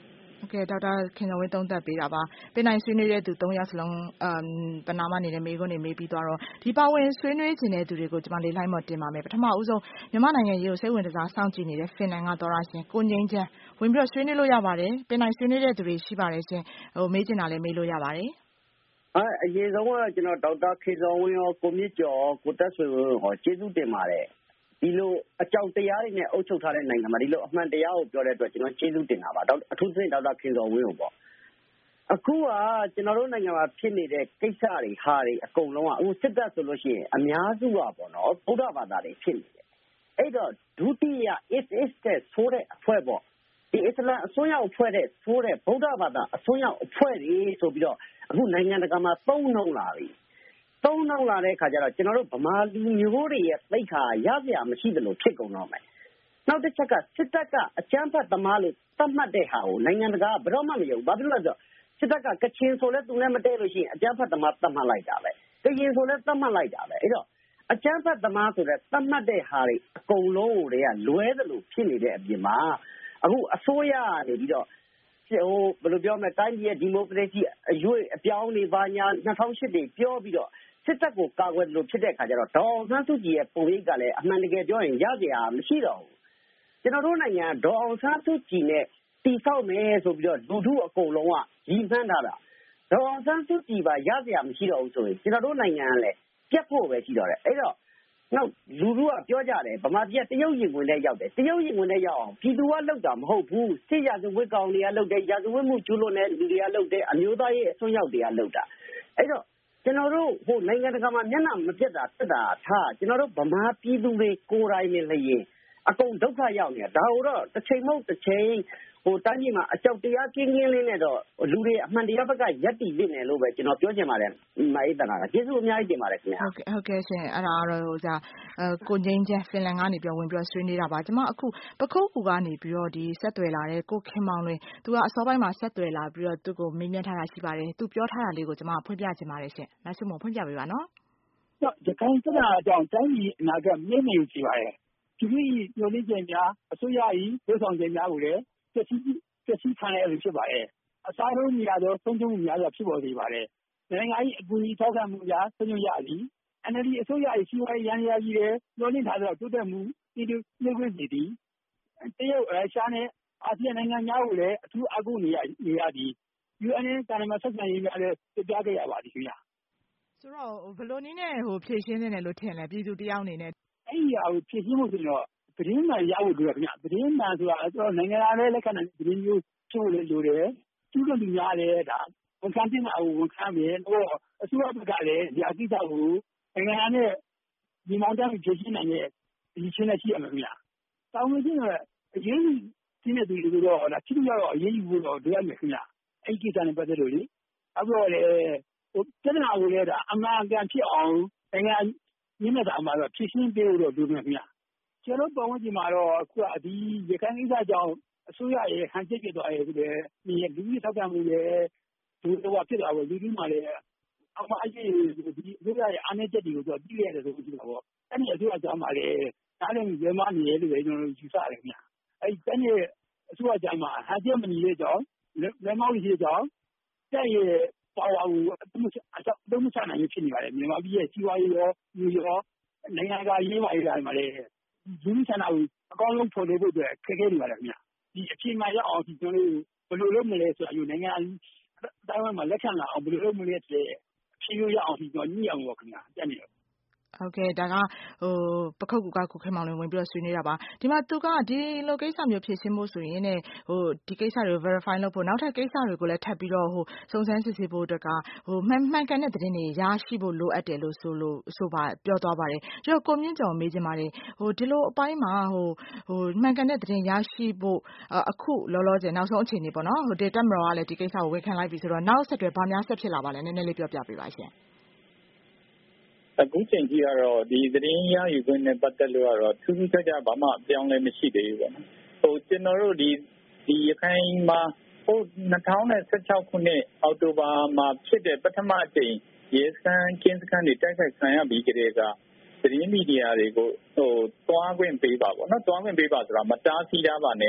ကဲ့ဒေါက်တာခင်ဇော်ဝင်းသုံးသပ်ပေးတာပါပင်နိုင်ဆွေးနွေးတဲ့သူ3ယောက်စလုံးပနာမနေတဲ့မေးခွန်းတွေမေးပြီးသွားတော့ဒီပါဝင်ဆွေးနွေးခြင်းတဲ့သူတွေကိုကျွန်မလေးလိုက်မော်တင်ပါမယ်ပထမဦးဆုံးမြန်မာနိုင်ငံရေးကိုစိတ်ဝင်စားစောင့်ကြည့်နေတဲ့ဖင်နိုင်ကသောရရှင်ကိုငိမ့်ချမ်းဝင်ပြီးတော့ဆွေးနွေးလို့ရပါတယ်ပင်နိုင်ဆွေးနွေးတဲ့သူတွေရှိပါတယ်ရှင်မေးချင်တာလည်းမေးလို့ရပါတယ်အရင်ဆုံးကတော့ကျွန်တော်ဒေါက်တာခင်ဇော်ဝင်းရောကိုမြင့်ကျော်ကိုတက်ဆွေဝင်းရောကျေးဇူးတင်ပါတယ်ဒီလိုအကြောင်းတရားတွေနဲ့အုပ်ချုပ်ထားတဲ့နိုင်ငံမှာဒီလိုအမှန်တရားကိုပြောတဲ့အတွက်ကျွန်တော်ကျေးဇူးတင်တာပါအထူးသဖြင့်ဒေါက်တာခင်ဇော်ဝင်းကိုပေါ့အခုကကျွန်တော်တို့နိုင်ငံမှာဖြစ်နေတဲ့ကိစ္စတွေဟာတွေအကုန်လုံးကအခုစစ်တပ်ဆိုလို့ရှိရင်အများစုကပေါ့နော်ဗုဒ္ဓဘာသာတွေဖြစ်နေတယ်အဲ့တော့ဒုတိယ isတဲ့ဆိုတဲ့အဖွဲ့ပေါ့ဒီအစ္စလာမ်အစွန်းရောက်အဖွဲ့တဲ့ဆိုတဲ့ဗုဒ္ဓဘာသာအစွန်းရောက်အဖွဲ့တွေဆိုပြီးတော့အခုနိုင်ငံတကာမှာသုံးနှုန်းလာပြီသုံးနှုန်းလာတဲ့အခါကျတော့ကျွန်တော်တို့ဗမာလူမျိုးတွေရဲ့သိက္ခာရစရာမရှိသလိုဖြစ်ကုန်တော့မယ်နောက်တစ်ချက်ကစစ်တပ်ကအကြမ်းဖက်သမားလို့သတ်မှတ်တဲ့ဟာကိုနိုင်ငံတကာကဘယ်တော့မှမယုံဘာဖြစ်လို့လဲဆိုတော့စစ်တပ်ကကချင်ဆိုလဲသူနဲ့မတည့်လို့ရှိရင်အကြမ်းဖက်သမားသတ်မှတ်လိုက်တာပဲကရင်ဆိုလဲသတ်မှတ်လိုက်တာပဲအဲ့တော့အကြမ်းဖက်သမားဆိုတဲ့သတ်မှတ်တဲ့ဟာတွေအကုန်လုံးကိုတွေကလွဲသလိုဖြစ်နေတဲ့အပြင်မှာအခုအစိုးရကနေပြီးတော့ဘယ်လိုပြောမလဲတိုင်းပြည်ရဲ့ဒီမိုကရေစီအရွေ့အပြောင်းတွေပါညာ2008တွေပြောပြီးတော့စစ်တပ်ကိုကာကွယ်လို့ဖြစ်တဲ့အခါကျတော့ဒေါ်အောင်ဆန်းစုကြည်ရဲ့ပုံရိပ်ကလည်းအမှန်တကယ်ပြောရင်ရစရာမရှိတော့ဘူးကျွန်တော်တို့နိုင်ငံဒေါ်အောင်ဆန်းစုကြည်နဲ့တီဆောက်မယ်ဆိုပြီးတော့လူထုအကုန်လုံးကရည်မှန်းထားတာဒေါ်အောင်ဆန်းစုကြည်ပါရစရာမရှိတော့ဘူးဆိုရင်ကျွန်တော်တို့နိုင်ငံကလည်းပြတ်ဖို့ပဲရှိတော့တယ်အဲ့တော့နောက်လူထုကပြောကြတယ်ဗမာပြည်တရုတ်ရင်ဝင်နဲ့ရောက်တယ်တရုတ်ရင်ဝင်နဲ့ရောက်အောင်ပြည်သူကလောက်တာမဟုတ်ဘူးစစ်ရာဇဝတ်ကောင်တွေကလောက်တယ်ရာဇဝတ်မှုကျူးလွန်တဲ့လူတွေကလောက်တယ်အမျိုးသားရေးအစွန်းရောက်တွေကလောက်တာအဲ့တော့ကျွန်တော်တို့ဟိုနိုင်ငံတကာမှာမျက်နှာမပြတ်တာတက်တာထားကျွန်တော်တို့ဗမာပြည်သူတွေကိုယ်တိုင်နဲ့လျင်အကုန်ဒုက္ခရောက်နေတာဒါကိုတော့တစ်ချိန်မဟုတ်တစ်ချိန်ဟိုတိုင်းပြည်မှာအကြောက်တရားကင်းကင်းလေးနဲ့တော့လူတွေအမှန်တရားဘက်ကရက်တည်နေတယ်လို့ပဲကျွန်တော်ပြောချင်ပါတယ်မအေးတနာကကျေးဇူးအများကြီးတင်ပါတယ်ခင်ဗျာဟုတ်ကဲ့ရှင်အဲ့ဒါကတော့ဟိုစားကိုငိမ့်ချမ်းဖင်လန်ကနေပြောဝင်ပြောဆွေးနေတာပါကျွန်မအခုပခုတ်ကူကနေပြီးတော့ဒီဆက်သွယ်လာတဲ့ကိုခင်မောင်လွင်သူကအစောပိုင်းမှာဆက်သွယ်လာပြီးတော့သူ့ကိုမေးမြန်းထားတာရှိပါတယ်သူပြောထားတာလေးကိုကျွန်မဖွင့်ပြချင်ပါတယ်ရှင်မဆုမဖွင့်ပြပေးပါနော်ရခိုင်စစ်တပ်အကြောင်းတိုင်းပြည်အနာဂတ်မြင့်မြင့်ရှိပါတယ်ဒီလိုညှိနှိုင်းခြင်းများအစိုးရ၏လုပ်ဆောင်ခြင်းများကိုလည်းပြည့်ခံရလို့ဖြစ်ပါတယ်အစားထိုးနေရသောဆုံးဖြတ်မှုများစွာဖြစ်ပေါ်စေပါတယ်နိုင်ငံ၏အကူအညီထောက်ခံမှုများဆွေးနွေးရသည် NLD အစိုးရ၏စီးပွားရေးရန်ရာကြီးတဲ့ညှိနှိုင်းထားသောတိုးတက်မှုဒီလိုနှိမ့်ခွင့်စီသည်တရုတ်ရုရှားနဲ့အာဆီယံနိုင်ငံများကိုလည်းအထူးအကူနေရသည် UN တာနမဆက်ဆံရေးများလည်းပြပြခဲ့ရပါသည်ခင်ဗျာဆိုတော့ဘယ်လိုနည်းနဲ့ဖြည့်ရှင်းနေတယ်လို့ထင်လဲပြည်သူတယောက်အနေနဲ့အဲ့ဒီအရာကိုဖြည့်ရှင်းဖို့ဆိုတော့သတင်းမှန်ရဖို့လိုတယ်ခင်ဗျသတင်းမှန်ဆိုတာတော့နိုင်ငံသားလည်းလက်ခံတဲ့သတင်းမျိုးဖြစ်ဖို့လည်းလိုတယ်ကျူးလွန်သူများလည်းဒါဝန်ခံတင်တာကိုဝန်ခံမယ်တော့အစိုးရဘက်ကလည်းဒီအကိစ္စကိုနိုင်ငံသားနဲ့ဒီမောင်တန်းဖြည့်ရှင်းနိုင်တဲ့ဒီချင်းနဲ့ရှိရမှာခင်ဗျတောင်းဝင်ချင်းကအရေးကြီးတဲ့သူတွေတော့ဒါချိရတော့အရေးကြီးဖို့တော့လိုရမယ်ခင်ဗျအဲ့ဒီကိစ္စနဲ့ပတ်သက်လို့လေအခုတော့လေပြဿနာကိုလည်းဒါအမှန်ကန်ဖြစ်အောင်နိုင်ငံညနေတာမှာတော့ဖြည့်ရှင်းပေးလို့လိုမယ်ခင်ဗျကျွန်တော်ပတ်ဝန်းကျင်မှာတော့အခုကဒီရခိုင်ကိစ္စကြောင့်အစိုးရရဲ့ဟန်ချက်ဖြစ်သွားရဲ့ဆိုတဲ့ဒီလူကြီးထောက်ခံမှုရဲ့ဒီလိုဖြစ်သွားဖို့လူကြီးမှလည်းအမှအရေးဒီအစိုးရရဲ့အားနည်းချက်တွေကိုသူသိရတယ်ဆိုပြီးတော့အဲ့ဒီအစိုးရကြောင့်မှလည်းနားလည်မှုလွဲမှားနေတယ်လို့ကျွန်တော်ယူဆတယ်ခင်ဗျအဲ့ဒီတနေ့အစိုးရကြောင့်မှဟန်ချက်မညီတဲ့ကြောင့်လွဲမှားမှုရှိတဲ့ကြောင့်တဲ့ရဲ့ပါဝါကိုအသုံးမချနိုင်ဖြစ်နေပါတယ်မြန်မာပြည်ရဲ့စီးပွားရေးရောလူရောနိုင်ငံကရေးပါရေးတာမှာလည်းလူမှုဆန္ဒကိုအကောင်းဆုံးဖော်လို့ဖို့အတွက်ခက်ခဲနေပါတယ်ခင်ဗျဒီအချိန်မှရအောင်ဒီကျွန်တော်တို့ဘယ်လိုလုပ်မလဲဆိုတာယူနိုင်ငံတိုင်းမှာလက်ခံလာအောင်ဘယ်လိုလုပ်မလဲဆိုတဲ့အဖြေရအောင်ဒီကျွန်တော်ညှိအောင်ပါခင်ဗျတက်နေတယ်ဟုတ်ကဲ့ဒါကပခုတ်ကူကကိုခင်မောင်လွင်ဝင်ပြီးတော့ဆွေးနွေးတာပါဒီမှာသူကဒီလိုကိစ္စမျိုးဖြည့်ရှင်းဖို့ဆိုရင်ဒီကိစ္စတွေကို verify လုပ်ဖို့နောက်ထပ်ကိစ္စတွေကိုလည်းထပ်ပြီးတော့စုံစမ်းစစ်ဆေးဖို့အတွက်ကမှန်ကန်တဲ့သတင်းတွေရရှိဖို့လိုအပ်တယ်လို့ပြောသွားပါတယ်ပြီးတော့ကိုမြင့်ကျော်မေးချင်ပါတယ်ဒီလိုအပိုင်းမှာမှန်ကန်တဲ့သတင်းရရှိဖို့အခုလောလောဆယ်နောက်ဆုံးအခြေအနေပေါ့နော်တပ်မတော်ကလည်းဒီကိစ္စကိုဝန်ခံလိုက်ပြီဆိုတော့နောက်ဆက်တွဲဘာများဆက်ဖြစ်လာပါလဲနည်းနည်းလေးပြောပြပေးပါရှင်အခုချိန်ကြီးကတော့ဒီသတင်းရယူခွင့်နဲ့ပတ်သက်လို့ကတော့ထူးထူးခြားခြားဘာမှအပြောင်းလဲမရှိသေးဘူးပေါ့နော်ကျွန်တော်တို့ဒီရခိုင်မှာ2016ခုနှစ်အောက်တိုဘာမှာဖြစ်တဲ့ပထမအကြိမ်ရဲစခန်းကင်းစခန်းတွေတိုက်ခိုက်ခံရပြီးကြတဲ့ကသတင်းမီဒီယာတွေကိုသွားခွင့်ပေးပါပေါ့နော်သွားခွင့်ပေးပါဆိုတာမတားဆီးတာပါနဲ့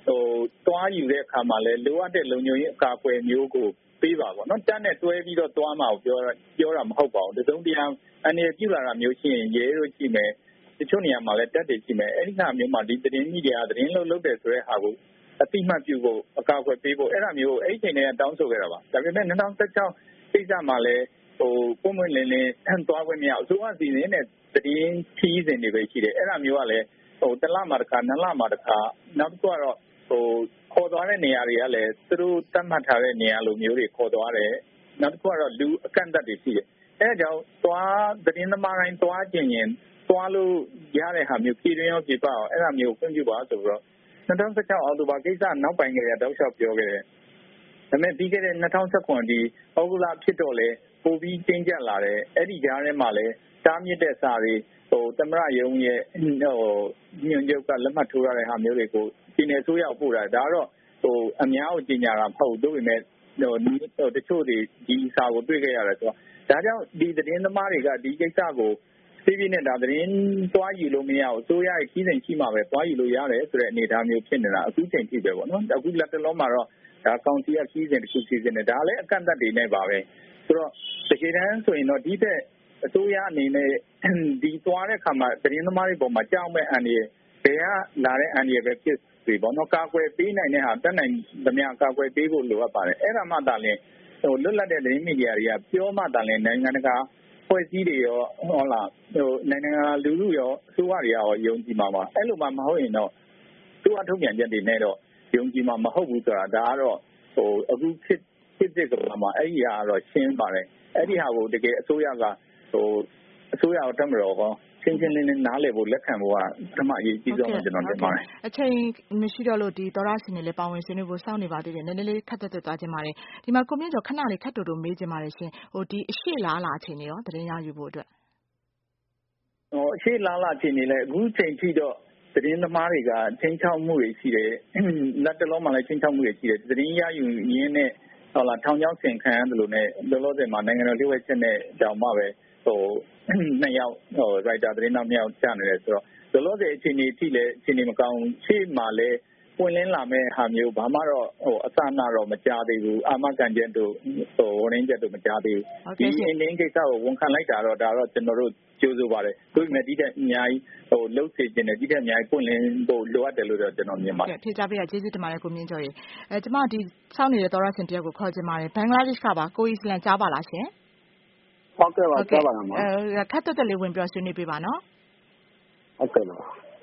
သွားယူတဲ့အခါမှာလည်းလိုအပ်တဲ့လုံခြုံရေးအကာအကွယ်မျိုးကိုပေးပါပေါ့နော်တက်နဲ့တွဲပြီးတော့သွားမှာကိုပြောတာမဟုတ်ပါဘူးတစုံတရာအနေနဲ့ပြုလာတာမျိုးရှိရင်ရဲတို့ရှိမယ်တချို့နေရာမှာလည်းတက်တယ်ရှိမယ်အဲ့ဒီခါမျိုးမှာဒီသတင်းမီဒီယာသတင်းလုပ်တယ်ဆိုတဲ့ဟာကိုအတိမတ်ပြုဖို့အကာအကွယ်ပေးဖို့အဲ့ဒါမျိုးအဲ့ချိန်တွေကတောင်းဆိုခဲ့တာပါဒါပေမဲ့2016ကိစ္စမှာလည်းပုံမှန်လင်းသွားခွင့်မရအစိုးရစီစဉ်တဲ့သတင်းခီးစဉ်တွေပဲရှိတယ်အဲ့ဒါမျိုးကလည်းတစ်လမှာတစ်ခါနှစ်လမှာတစ်ခါနောက်တစ်ခုကတော့ခေါ်သွားတဲ့နေရာတွေကလည်းသူတို့သတ်မှတ်ထားတဲ့နေရာလိုမျိုးတွေခေါ်သွားတယ်နောက်တစ်ခုကတော့လူအကန့်အသတ်တွေရှိတယ်အဲဒါကြောင့်သတင်းသမားတိုင်းသွားကျင်ရင်သွားလို့ရတဲ့ဟာမျိုးပြည်တွင်းရောပြည်ပရောအဲ့ဒါမျိုးခွင့်ပြုပါဆိုပြီးတော့2016အောက်တိုဘာကိစ္စနောက်ပိုင်းကလေးတောက်လျှောက်ပြောခဲ့တယ်ဒါပေမဲ့ပြီးခဲ့တဲ့2019ဒီဩဂုတ်လဖြစ်တော့လေပိုပြီးတင်းကျပ်လာတယ်အဲ့ဒီကြားထဲမှာလည်းတားမြစ်တဲ့စာတွေသမ္မတရုံးရဲ့ညွှန်ချုပ်ကလက်မှတ်ထိုးရတဲ့ဟာမျိုးတွေကိုပြည်နယ်အစိုးရပို့တာဒါကတော့အများကိုကြီးညာတာမဟုတ်ဘူးဒါပေမဲ့တချို့တွေဒီစာကိုတွေ့ခဲ့ရတယ်ဆိုတော့ဒါကြောင့်ဒီသတင်းသမားတွေကဒီကိစ္စကိုပြည်ပြည်နဲ့ဒါသတင်းသွားယူလို့မရဘူးအစိုးရရဲ့ကြီးစိန်ရှိမှပဲသွားယူလို့ရတယ်ဆိုတဲ့အနေအထားမျိုးဖြစ်နေတာအခုချိန်ထိပဲပေါ့နော်အခုလက်တလုံးမှာတော့ဒါကောင်စီကကြီးစိန်တစ်ခုစီစဉ်တယ်ဒါလည်းအကန့်အသတ်တွေနဲ့ပါပဲဆိုတော့တကယ်တမ်းဆိုရင်တော့ဒီတဲ့အစိုးရအနေနဲ့ဒီသွားတဲ့ခါမှာသတင်းသမားတွေပေါ်မှာကြောက်မဲ့အန်ဒီဘယ်ကလာတဲ့အန်ဒီပဲဖြစ်ပြီပေါ့နော်ကာကွယ်ပေးနိုင်တဲ့ဟာတက်နိုင်သမျှကာကွယ်ပေးဖို့လိုအပ်ပါတယ်အဲ့ဒါမှသာလျှင်လွတ်လပ်တဲ့သတင်းမီဒီယာတွေကပြောမှသာလျှင်နိုင်ငံတကာဖွဲ့စည်းတွေရောဟုတ်လားနိုင်ငံတကာလူထုရောအစိုးရတွေရောယုံကြည်မှာပါအဲ့လိုမှမဟုတ်ရင်တော့သူ့အထုတ်ပြန်ချက်တွေနဲ့တော့ယုံကြည်မှာမဟုတ်ဘူးဆိုတာဒါကတော့အခုဖြစ်တဲ့ကဘာမှာအဲ့ဒီဟာတော့ရှင်းပါတယ်အဲ့ဒီဟာကိုတကယ်အစိုးရကအစိုးရအတက်မတော်ကောရှင်းရှင်းလင်းလင်းနားလည်ဖို့လက်ခံဖို့ကပထမအရေးကြီးဆုံးကျွန်တော်တင်ပါတယ်အချိန်မရှိတော့လို့ဒီသောရရှင်တွေလည်းပါဝင်ဆွေးနွေးဖို့စောင့်နေပါသေးတယ်နည်းနည်းလေးခက်သက်သွားခြင်းပါတယ်ဒီမှာကိုမြင့်ကျော်ခဏလေးခက်တူတူမေးခြင်းပါတယ်ရှင်ဒီအရှိလားအချိန်တွေရောသတင်းရယူဖို့အတွက်အရှိလားအချိန်တွေလည်းအခုချိန်ထိတော့သတင်းသမားတွေကချင်းချောက်မှုတွေရှိတယ်လက်တလုံးမှာလည်းချင်းချောက်မှုတွေရှိတယ်သတင်းရယူရင်းနဲ့ဟုတ်လားထောင်ချောင်းဆင်ခံရတယ်လို့ねလောလောဆယ်မှာနိုင်ငံတော်လျှို့ဝှက်ချက်နဲ့တောင်မှပဲနှစ်ယောက်ရိုက်တာသတင်းနောက်နှစ်ယောက်ကြားနေတယ်ဆိုတော့လောလောဆယ်အချိန်ကြီးထိလည်းအချိန်ကြီးမကောင်းရှေ့မှာလည်းပွင့်လင်းလာမဲ့ဟာမျိုးဘာမှတော့အစနာတော့မကြားသေးဘူးအာမခံချက်တို့warning ချက်တို့မကြားသေးဘူးဒီအင်းကိစ္စကိုဝန်ခံလိုက်တာတော့ဒါတော့ကျွန်တော်တို့ကြိုးစိုးပါတယ်သူ့မဲ့ဒီတဲ့အများကြီးလှုပ်စေခြင်းနဲ့ဒီတဲ့အများကြီးပွင့်လင်းဖို့လိုအပ်တယ်လို့တော့ကျွန်တော်မြင်ပါတယ်ဖြေချပေးရကျေးဇူးတင်ပါတယ်ကိုမြင့်ကျော်ရေကျွန်မဒီစောင့်နေတဲ့သောရရှင်တယောက်ကိုခေါ်ချင်ပါတယ်ဘင်္ဂလားဒေ့ရှ်ကပါကိုအီစလန်ကြားပါလားရှင်ဟုတ်ကဲ့ပါကြားပါမှာခက်တက်လေးဝင်ပြောဆွေးနွေးပေးပါနော်ဟုတ်ကဲ့ပါ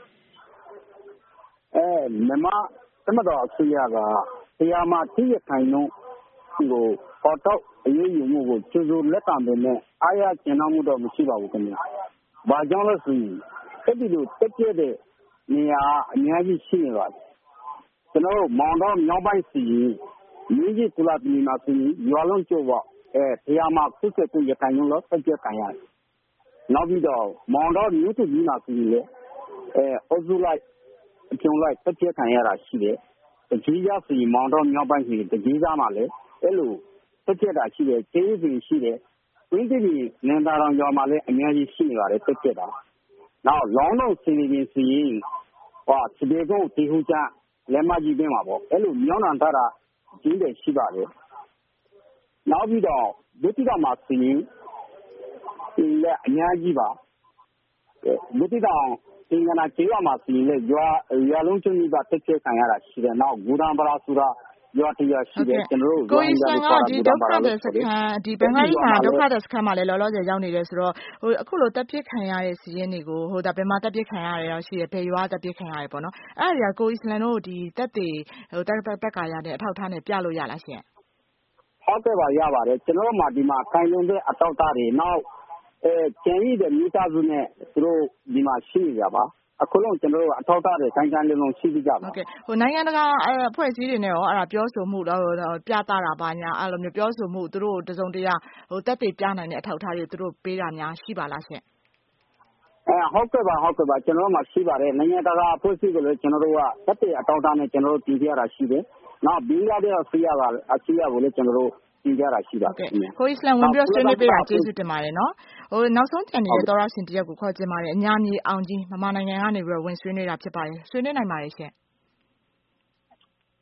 မြန်မာသမတော်အစိုးရကတရားမှာတည်ရခိုင်လုံးကိုပေါ်တော့အရေးယူမှုကိုကျိုးကျိုးလက်ခံပေမဲ့အားရကျဉ်းမှုတော့မရှိပါဘူးခင်ဗျာ။ဘာကြောင့်လဲဆိုရင်အဲ့ဒီလိုတက်ပြတဲ့နေရာအများကြီးရှိနေပါတယ်။ကျွန်တော်တို့မောင်တော်မြောက်ပိုင်းစီမြင်းကြီးကုလားပြည်မှာဆိုရင်ရွာလုံးကျိုးပေါ့တရားမှာခုချက်ကိုရခိုင်လုံးတော့တက်ပြခံရတယ်။နောက်ပြီးတော့မောင်တော်မြို့သူကြီးမှာဆိုရင်လေအဇူလိုက်အကျုံလိုက်တက်ပြခံရတာရှိတယ်။တကြီးကြဆိုရင်မောင်တော်မြောက်ပိုင်းစီတကြီးကြမှာလေအဲ့လိုတက်ပြတာရှိတယ်ကျေးဇူးရှိတယ်ဝင်းတိပြည်နန္ဒာရောင်ကျော်မှာလည်းအများကြီးရှိနေပါတယ်တက်ပြတာနောက်လောင်းလုံးစီရင်စီရင်စပေကုန်းဒီဟူချလက်မကြီးပြင်မှာပေါ့အဲ့လိုမြောင်းနံထားတာကြီးတယ်ရှိပါတယ်နောက်ပြီးတော့ဒုတိယမှာစီရင်လည်းအများကြီးပါဒုတိယသင်္ကနာကျေးရွာမှာစီရင်လည်းရွာလုံးချင်းကြီးကတက်ပြခံရတာရှိတယ်နောက်ဂူရန်ပရာဆိုတာရွာတရားရှိတယ်ကျွန်တော်တို့ကိုအီစလန်ကဒီဒုက္ခသည်စခန်းဒီဘင်္ဂလားဒေ့ရှ်မှာဒုက္ခသည်စခန်းမှာလည်းလောလောဆယ်ရောက်နေတယ်ဆိုတော့အခုလိုတက်ပြစ်ခံရတဲ့စီးရင်တွေကိုဒါဘယ်မှာတက်ပြစ်ခံရတယ်ရောရှိတယ်ဘယ်ရွာတက်ပြစ်ခံရတယ်ပေါ့နော်အဲ့ဒါကိုအီစလန်တို့ဒီတက်တွေတက်ကာရတဲ့အထောက်ထားနဲ့ပြလို့ရလားရှင်ဟုတ်ကဲ့ပါရပါတယ်ကျွန်တော်တို့မှာဒီမှာခိုင်လုံတဲ့အထောက်အထားတွေနောက်ကျန်ရည်တဲ့မိသားစုနဲ့သူတို့ဒီမှာရှိကြပါအခုလုံးကျွန်တော်တို့အထောက်အထားတွေခိုင်ခံလုံးရှိကြပါဟုတ်ကဲ့နိုင်ငံတကာအဖွဲ့အစည်းတွေနဲ့ရောအဲ့ဒါပြောဆိုမှုတော့ပြသတာပါညာအဲ့လိုမျိုးပြောဆိုမှုသူတို့တစုံတရာတက်တွေပြနိုင်တဲ့အထောက်အထားတွေသူတို့ပေးတာများရှိပါလားရှင်ဟုတ်ကဲ့ပါကျွန်တော်တို့မှာရှိပါတယ်နိုင်ငံတကာအဖွဲ့အစည်းတွေလည်းကျွန်တော်တို့ကတက်တဲ့အထောက်အထားနဲ့ကျွန်တော်တို့တင်ပြရတာရှိတယ်နောက်ဘင်္ဂလားဒေ့ရှ်အစိုးရကိုလည်းကျွန်တော်တို့တင်ပြတာရှိပါတယ်ကိုအီစလန်ဝင်ပြောဆွေးနွေးပေးတာကျေးဇူးတင်ပါတယ်နော်နောက်ဆုံးကျန်နေတဲ့သောရရှင်တရက်ကိုခေါ်ချင်ပါတယ်အညာမြေအောင်ကြီးမြန်မာနိုင်ငံကနေပြီးတော့ဝင်ဆွေးနွေးတာဖြစ်ပါတယ်ဆွေးနွေးနိုင်ပါတယ်ရှင်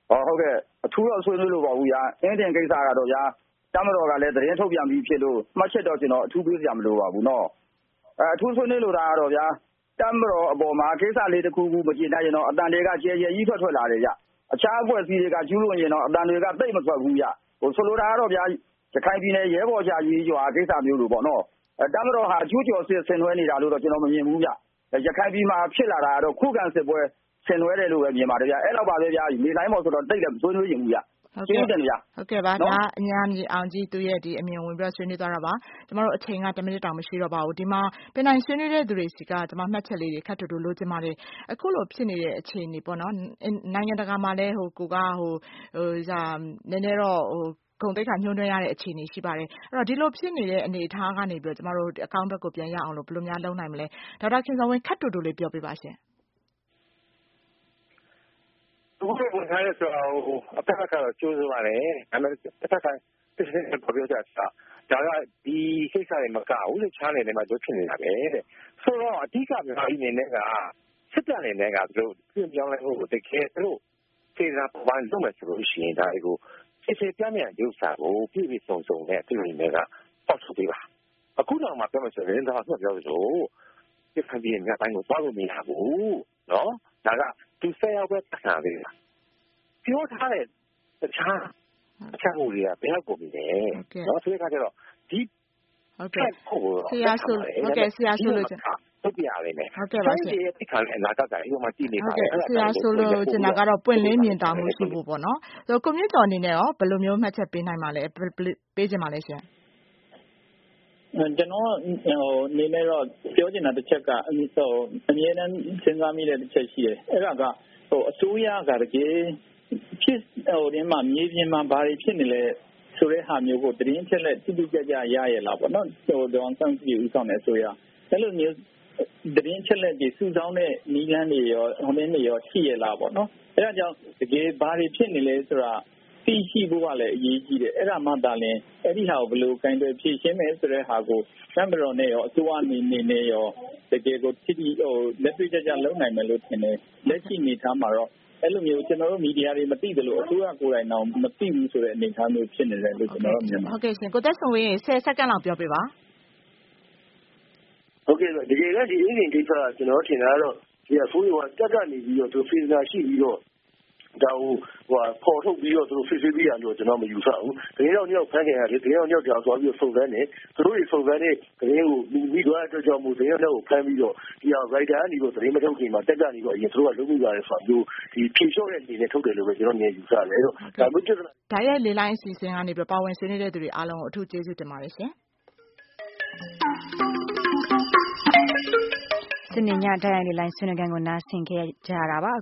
ဟုတ်ကဲ့အထူးတော့ဆွေးနွေးလို့ပါဘူးဗျာအင်းတင်ကိစ္စကတော့ဗျာတမတော်ကလည်းသတင်းထုတ်ပြန်ပြီးဖြစ်လို့မှတ်ချက်တော့ကျွန်တော်အထူးပေးစရာမလိုပါဘူးနော်အထူးဆွေးနွေးလို့တာကတော့ဗျာတမတော်အပေါ်မှာကိစ္စလေးတစ်ခုခုမကျေနပ်ရင်တော့အတန်တွေကကျဲကျဲကြီးထွက်လာတယ်ဗျအခြားအဖွဲ့အစည်းတွေကကျူးလွန်ရင်တော့အတန်တွေကတိတ်မထွက်ဘူးဗျဆိုလိုတာကတော့ဗျာရခိုင်ပြည်နယ်ရဲဘော်ချကြီးရွာကိစ္စမျိုးလို့ပေါ့နော်တမတော်ဟာကျူးကျော်စစ်ဆင်နွှဲနေတာလို့တော့ကျွန်တော်မမြင်ဘူးဗျရခိုင်ပြည်မှာဖြစ်လာတာကတော့ခုခံစစ်ပွဲဆင်နွှဲတယ်လို့ပဲမြင်ပါတယ်ဗျအဲ့တော့ပါပဲဗျာနေတိုင်းပေါ်ဆိုတော့တိတ်လည်းမဆွေးနွေးရင်ဘူးဗျဟုတ်ကဲ့ပါဒါအညာမြေအောင်ကြီးသူရဲ့ဒီအမြင်ဝင်ပြီးဆွေးနွေးသွားတာပါကျမတို့အချိန်က10မိနစ်တောင်မရှိတော့ပါဘူးဒီမှာပင်နိုင်ဆွေးနွေးတဲ့သူတွေစီကကျမမှတ်ချက်လေးတွေခက်တူတူလိုချင်ပါတယ်အခုလိုဖြစ်နေတဲ့အခြေအနေပေါ့နော်နိုင်ငံတကာမှာလည်းကိုကနည်းနည်းတော့ဂုဏ်သိက္ခာညှိုးနှွမ်းရတဲ့အခြေအနေရှိပါတယ်အဲ့တော့ဒီလိုဖြစ်နေတဲ့အနေအထားကနေပြီးတော့ကျမတို့အကောင့်ဘက်ကိုပြန်ရအောင်လို့ဘယ်လိုများလုပ်နိုင်မလဲဒေါက်တာခင်ဇော်ဝင်းခက်တူတူလေးပြောပြပါရှင်အခုကဝန်ထားရဆိုတော့အဖက်ကတော့ကျိုးစားပါတယ်အမေတစ်ဖက်ကတစ်ချက်ပေါ်ပြောကြတာဒါကဒီကိစ္စတွေမကဘူးလေချားနေတယ်မှာတို့ဖြစ်နေတာပဲတဲ့ဆိုတော့အဓိကမြန်မာပြည်နေနဲ့ကစစ်တပ်နေနဲ့ကတို့ပြင်ပြောင်းလဲဖို့တကယ်တို့စေတာပန်းလုံးမယ်ဆိုလို့ရှိရင်ဒါကိုစစ်စစ်ပြင်းပြင်းရုပ်စာကိုပြည့်ပြည့်စုံစုံနဲ့ပြည်နေနဲ့ကပေါက်ထုတ်ပေးပါအခုတော့မှပြောမှဆိုရင်ဒါကပြောလို့ဒီခံပြီးညပိုင်းကိုသွားလို့မရဘူးနော်ဒါကသူဆက်ရောက်ပဲတက်လာတယ်ပြောထားတဲ့တခြားဟိုတွေကဘယ်ရောက်ကုန်ပြီလဲနော်ဆိုတဲ့အခါကျတော့ဒီဟုတ်ကဲ့ဆရာဆိုဟုတ်ကဲ့ဆရာဆိုလို့ဟုတ်ပြရလိမ့်မယ်ဟုတ်ကဲ့ပါဆရာဒီခါလည်းအနာဂတ်ကဒီမှာတည်နေပါတယ်ဆရာဆိုလို့ကျွန်တော်ကတော့ပွင့်လင်းမြင်သာမှုရှိဖို့ပေါ့နော်ဆိုတော့ကွန်မြူနတီကျော်အနေနဲ့ရောဘယ်လိုမျိုးမှတ်ချက်ပေးနိုင်မှာလဲပေးခြင်းပါလဲဆရာကျွန်တော်နေနဲ့တော့ပြောချင်တာတစ်ချက်ကအမြဲတမ်းစဉ်းစားမိတဲ့တစ်ချက်ရှိတယ်အဲ့ဒါကအစိုးရကတကယ်ဖြစ်ဒီမှာမြေပြင်မှာဘာတွေဖြစ်နေလဲဆိုတဲ့ဟာမျိုးကိုသတင်းချက်လက်တိတိကျကျရရလားပေါ့နော်ဒေါအောင်ဆန်းစုကြည်ဦးဆောင်တဲ့အစိုးရအဲ့လိုမျိုးသတင်းချက်လက်တွေစုဆောင်းတဲ့နည်းလမ်းတွေရောတွေရောရှိရလားပေါ့နော်အဲ့ဒါကြောင့်တကယ်ဘာတွေဖြစ်နေလဲဆိုတာသိရှိဖို့ကလည်းအရေးကြီးတယ်အဲ့ဒါမှသာလျှင်အဲ့ဒီဟာကိုဘယ်လိုကင်တွယ်ဖြေရှင်းမယ်ဆိုတဲ့ဟာကိုတမတော်နဲ့ရောအစိုးရအနေနဲ့ရောတကယ်ကိုလက်တွေ့ကျကျလုပ်နိုင်မယ်လို့ထင်တယ်လက်ရှိအနေထားမှာတော့အဲ့လိုမျိုးကျွန်တော်တို့မီဒီယာတွေမသိသလိုအစိုးရကိုယ်တိုင်တော့မသိဘူးဆိုတဲ့အနေအထားမျိုးဖြစ်နေတယ်လို့ကျွန်တော်တို့မြင်ပါတယ်ဟုတ်ကဲ့ရှင်ကိုသက်ဆောင်ဝင်း10စက္ကန့်လောက်ပြောပြပါဟုတ်ကဲ့တကယ်လည်းဒီအင်းကိစ္စကကျွန်တော်ထင်တာကတော့ဒီအဖိုးရောတက်ကနေပြီးတော့သူဖေးစာရှိပြီးတော့ဒါဟိုပေါ်ထုတ်ပြီးတော့သူတို့ဖေးဖေးပြီးရလို့ကျွန်တော်မယူဆဘူးတကယ်တော့ညောက်ဖမ်းခင်ရတယ်တကယ်တော့ညောက်ကြောင်သွားပြီးစုံစမ်းတယ်သူတို့တွေစုံစမ်းတဲ့သတင်းကိုမိသွားတဲ့အတွက်ကြောင့်မို့တကယ်တော့ဖမ်းပြီးတော့ဒီဟာ writer ကနေပြီးသတင်းမထုတ်ခင်မှာတက်ကနေပြီးအရင်သူတို့ကလုပ်ပြီးရတယ်ဆိုတော့ဒီဖြေလျှော့တဲ့အနေနဲ့ထုတ်တယ်လို့ပဲကျွန်တော်မြင်ယူဆတယ်တော့ဒါမျိုးပြဿနာဒါရဲ့လေလိုင်းအစီအစဉ်ကနေပြီးပါဝင်ဆွေးနွေးတဲ့သူတွေအားလုံးကိုအထူးကျေးဇူးတင်ပါတယ်ရှင်စနေညတိုက်ရိုက်လေလိုင်းဆွေးနွေးခန်းကိုနားဆင်ခဲ့ကြရတာပါ